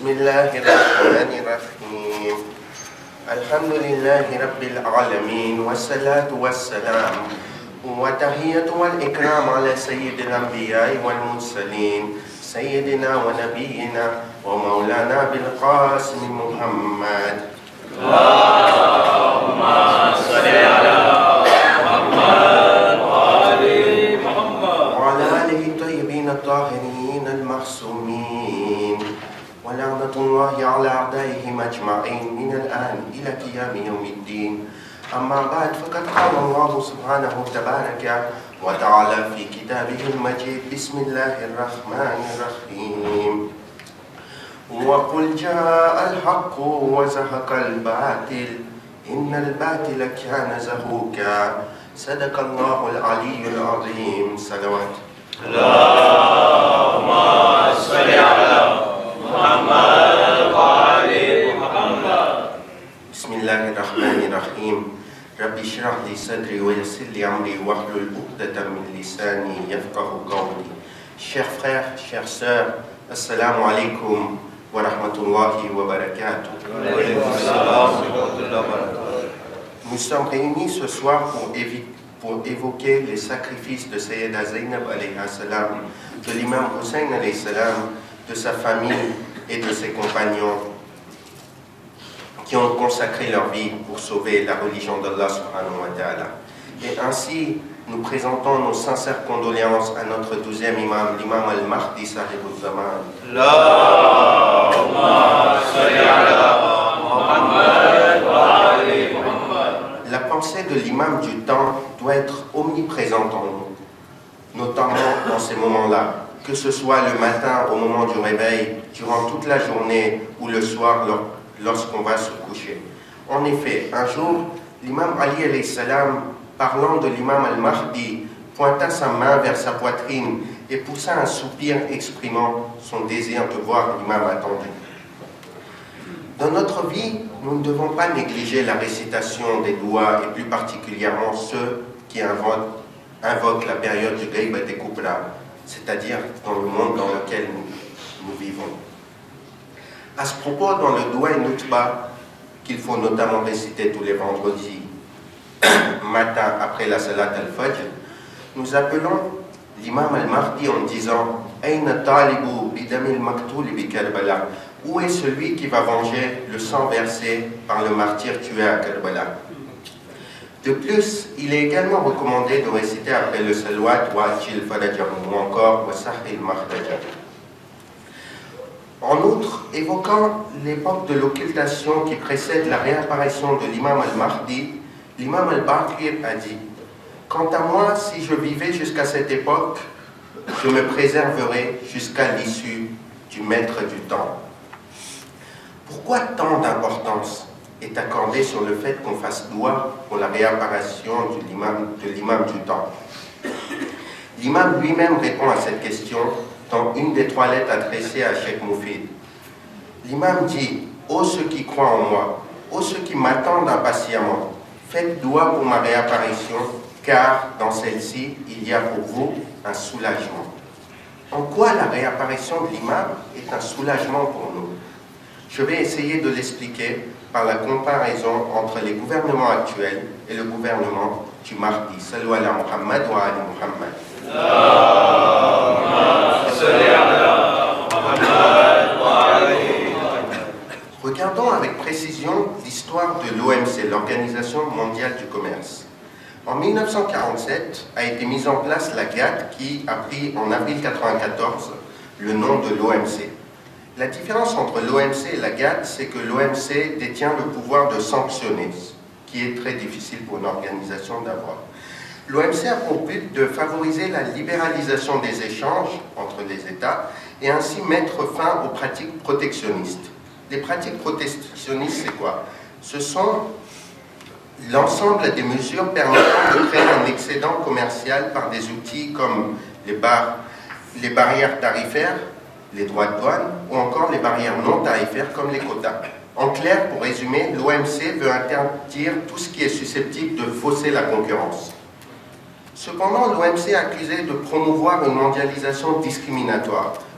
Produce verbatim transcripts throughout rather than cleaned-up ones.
بسم الله الرحمن الرحيم الحمد لله رب العالمين والصلاة والسلام وتحية والإكرام على سيد الأنبياء والمرسلين سيدنا ونبينا ومولانا بالقاسم محمد اللهم صل على محمد وآل محمد وعلى آله الطيبين الطاهرين المعصومين ولعنة الله على أعدائهم أجمعين من الآن إلى قيام يوم الدين. أما بعد فقد قال الله سبحانه تبارك وتعالى في كتابه المجيد بسم الله الرحمن الرحيم وقل جاء الحق وزهق الباطل إن الباطل كان زهوقا صدق الله العلي العظيم. صلوات. اللهم صل على محمد وآل محمد. بسم الله الرحمن الرحيم ربي اشرح لي صدري ويسر لي أمري واحلل عقدة من لساني يفقهوا قولي. Chers frères, chères sœurs, assalamu alaikum wa rahmatullahi wa barakatuh. Nous sommes réunis ce soir pour, pour évoquer les sacrifices de Sayyida Zainab alayhi salam, de l'imam Hussein alayhi salam, de sa famille et de ses compagnons qui ont consacré leur vie pour sauver la religion d'Allah subhanahu wa ta'ala. Et ainsi, nous présentons nos sincères condoléances à notre douzième imam, l'imam al-Mahdi sahibul zaman. La pensée de l'imam du temps doit être omniprésente en nous, notamment dans ces moments-là, que ce soit le matin au moment du réveil, durant toute la journée ou le soir lorsqu'on va se coucher. En effet, un jour, l'imam Ali alayhi salam, parlant de l'imam al-Mahdi, pointa sa main vers sa poitrine et poussa un soupir exprimant son désir de voir l'imam attendu. Dans notre vie, nous ne devons pas négliger la récitation des doigts et plus particulièrement ceux qui invoquent, invoquent la période du Ghaibat et Kubra, c'est-à-dire dans le monde dans lequel nous, nous vivons. À ce propos, dans le Doua Nutba, qu'il faut notamment réciter tous les vendredis matin après la Salat al-Fajr, nous appelons l'imam al-Mahdi en disant Aïna talibu bidamil maktul bi Karbala. Où est celui qui va venger le sang versé par le martyr tué à Karbala? De plus, il est également recommandé de réciter après le salawat Wa'ajil Farajahu ou encore Wasahil Mahdaja. En outre, évoquant l'époque de l'occultation qui précède la réapparition de l'imam al-Mahdi, l'imam al-Baqir a dit « Quant à moi, si je vivais jusqu'à cette époque, je me préserverai jusqu'à l'issue du maître du temps. » Pourquoi tant d'importance est accordée sur le fait qu'on fasse doua pour la réapparition de l'imam du temps? L'imam lui-même répond à cette question dans une des trois lettres adressées à Cheikh Moufid. L'imam dit « Ô ceux qui croient en moi, ô ceux qui m'attendent impatiemment, faites doua pour ma réapparition, car dans celle-ci, il y a pour vous un soulagement. » En quoi la réapparition de l'imam est un soulagement pour nous? Je vais essayer de l'expliquer par la comparaison entre les gouvernements actuels et le gouvernement du Mahdi. Sallu ala Muhammad wa ali Muhammad. Regardons avec précision l'histoire de l'O M C, l'Organisation mondiale du commerce. En mille neuf cent quarante-sept a été mise en place la G A T qui a pris en avril mille neuf cent quatre-vingt-quatorze le nom de l'O M C. La différence entre l'O M C et la G A T, c'est que l'O M C détient le pouvoir de sanctionner, ce qui est très difficile pour une organisation d'avoir. L'O M C a pour but de favoriser la libéralisation des échanges entre les États et ainsi mettre fin aux pratiques protectionnistes. Les pratiques protectionnistes, c'est quoi? Ce sont l'ensemble des mesures permettant de créer un excédent commercial par des outils comme les, bar les barrières tarifaires, les droits de douane ou encore les barrières non tarifaires comme les quotas. En clair, pour résumer, l'O M C veut interdire tout ce qui est susceptible de fausser la concurrence. Cependant, l'O M C est accusé de promouvoir une mondialisation discriminatoire,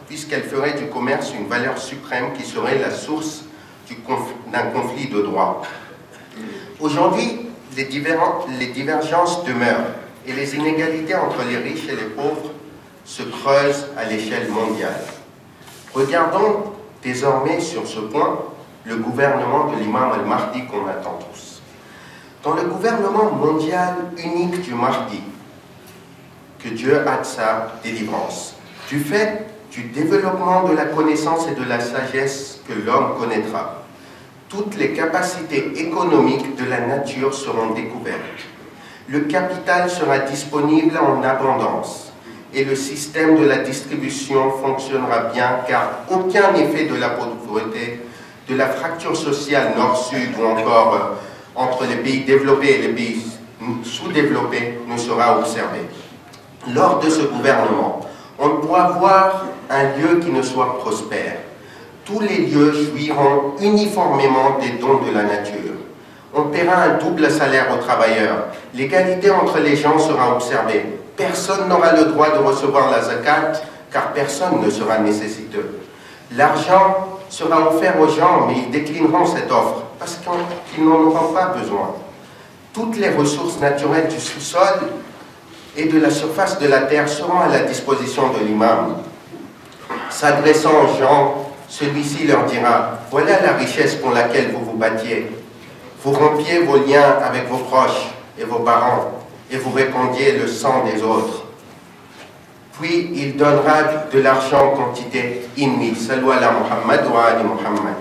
puisqu'elle ferait du commerce une valeur suprême qui serait la source d'un conflit de droit. Aujourd'hui, les, les divergences demeurent et les inégalités entre les riches et les pauvres se creusent à l'échelle mondiale. Regardons désormais sur ce point le gouvernement de l'imam al-Mahdi qu'on attend tous. Dans le gouvernement mondial unique du Mahdi, que Dieu a de sa délivrance, du fait du développement de la connaissance et de la sagesse que l'homme connaîtra, toutes les capacités économiques de la nature seront découvertes. Le capital sera disponible en abondance et le système de la distribution fonctionnera bien car aucun effet de la pauvreté, de la fracture sociale nord-sud ou encore euh, entre les pays développés et les pays sous-développés ne sera observé. Lors de ce gouvernement, on ne pourra voir un lieu qui ne soit prospère. Tous les lieux jouiront uniformément des dons de la nature. On paiera un double salaire aux travailleurs. L'égalité entre les gens sera observée. Personne n'aura le droit de recevoir la zakat, car personne ne sera nécessiteux. L'argent sera offert aux gens, mais ils déclineront cette offre, parce qu'ils n'en auront pas besoin. Toutes les ressources naturelles du sous-sol et de la surface de la terre seront à la disposition de l'imam. S'adressant aux gens, celui-ci leur dira « Voilà la richesse pour laquelle vous vous battiez. Vous rompiez vos liens avec vos proches et vos parents, et vous répandiez le sang des autres. Puis il donnera de l'argent en quantité inouïe. Sallu ala Muhammad wa ali Muhammad.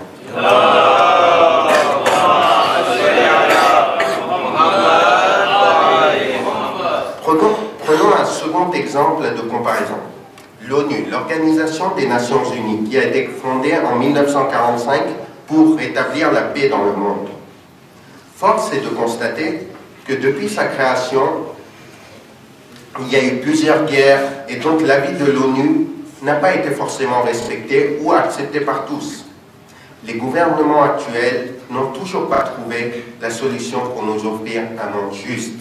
Prenons, prenons un second exemple de comparaison. L'ONU, l'Organisation des Nations Unies, qui a été fondée en mille neuf cent quarante-cinq pour rétablir la paix dans le monde. Force est de constater que depuis sa création, il y a eu plusieurs guerres et donc l'avis de l'ONU n'a pas été forcément respecté ou accepté par tous. Les gouvernements actuels n'ont toujours pas trouvé la solution pour nous offrir un monde juste.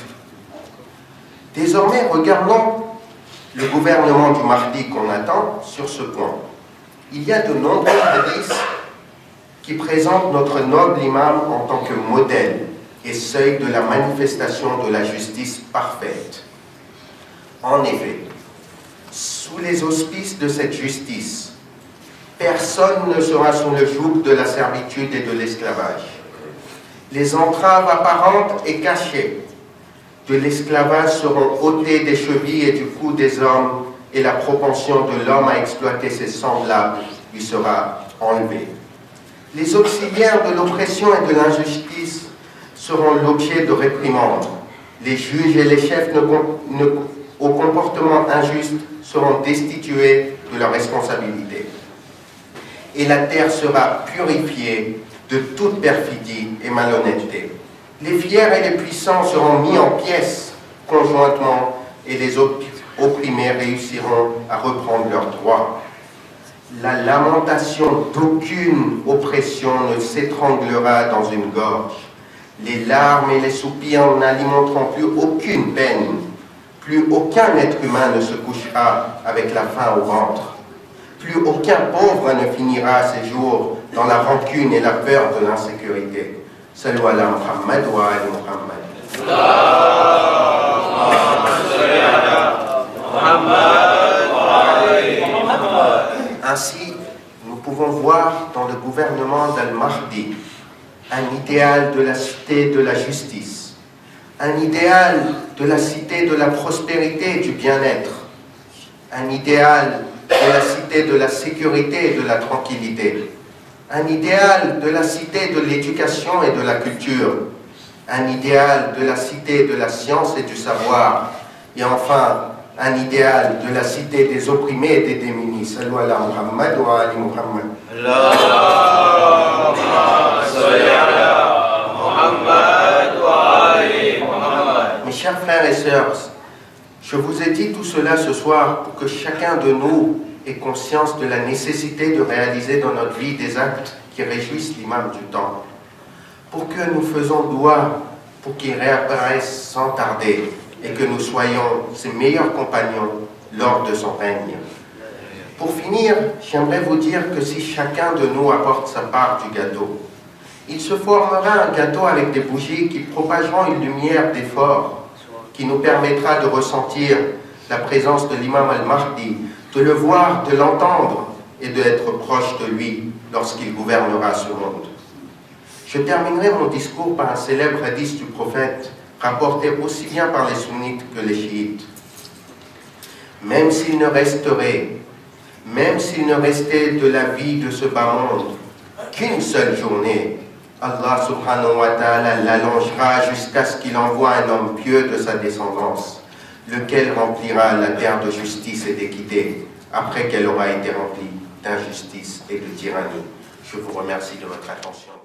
Désormais, regardons le gouvernement du Mahdi qu'on attend sur ce point. Il y a de nombreux hadiths qui présentent notre noble imam en tant que modèle et seuil de la manifestation de la justice parfaite. En effet, sous les auspices de cette justice, personne ne sera sous le joug de la servitude et de l'esclavage. Les entraves apparentes et cachées de l'esclavage seront ôtées des chevilles et du cou des hommes, et la propension de l'homme à exploiter ses semblables lui sera enlevée. Les auxiliaires de l'oppression et de l'injustice seront l'objet de réprimandes. Les juges et les chefs ne, ne, au comportement injuste seront destitués de leur responsabilité. Et la terre sera purifiée de toute perfidie et malhonnêteté. Les fiers et les puissants seront mis en pièces conjointement et les opprimés réussiront à reprendre leurs droits. La lamentation d'aucune oppression ne s'étranglera dans une gorge. Les larmes et les soupirs n'alimenteront plus aucune peine. Plus aucun être humain ne se couchera avec la faim au ventre. Plus aucun pauvre ne finira ses jours dans la rancune et la peur de l'insécurité. Sallu ala Muhammad wa ali Muhammad. Ainsi, nous pouvons voir dans le gouvernement d'Al-Mahdi un idéal de la cité de la justice, un idéal de la cité de la prospérité et du bien-être, un idéal de la cité de la sécurité et de la tranquillité, un idéal de la cité de l'éducation et de la culture, un idéal de la cité de la science et du savoir, et enfin, un idéal de la cité des opprimés et des démunis. Sallu ala Muhammad wa ali Muhammad. Mes chers frères et sœurs, je vous ai dit tout cela ce soir pour que chacun de nous ait conscience de la nécessité de réaliser dans notre vie des actes qui réjouissent l'imam du temps, pour que nous faisons doua pour qu'il réapparaisse sans tarder et que nous soyons ses meilleurs compagnons lors de son règne. Pour finir, j'aimerais vous dire que si chacun de nous apporte sa part du gâteau, il se formera un gâteau avec des bougies qui propageront une lumière d'effort qui nous permettra de ressentir la présence de l'imam al-Mahdi, de le voir, de l'entendre et d'être proche de lui lorsqu'il gouvernera ce monde. Je terminerai mon discours par un célèbre hadith du prophète, rapporté aussi bien par les sunnites que les chiites. Même s'il ne resterait, même s'il ne restait de la vie de ce bas monde qu'une seule journée, Allah subhanahu wa ta'ala l'allongera jusqu'à ce qu'il envoie un homme pieux de sa descendance, lequel remplira la terre de justice et d'équité, après qu'elle aura été remplie d'injustice et de tyrannie. Je vous remercie de votre attention.